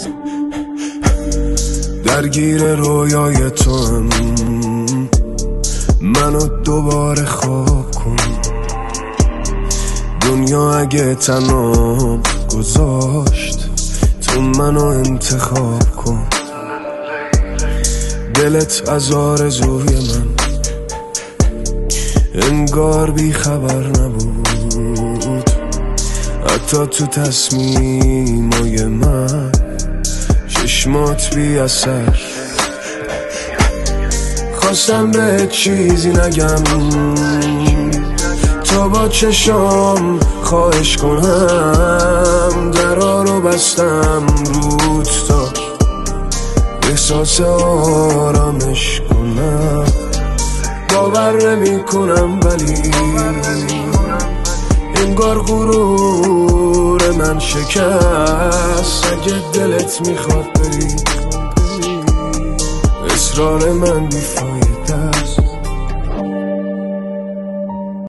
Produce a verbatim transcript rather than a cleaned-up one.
درگیر رویای تو هم منو دوباره خواب کن. دنیا اگه تناب گذاشت تو منو انتخاب کن. دلت از آرزوی من انگار بی خبر نبود، حتی تو تصمیمای من چشمات بی اثر. خواستم به چیزی نگم تا با چشام خواهش کنم، درا رو بستم رود تا احساس آرامش کنم. باور نمی کنم ولی انگار غرور من شکست. اگه دلت میخواد بری اصرار من بیفایده است.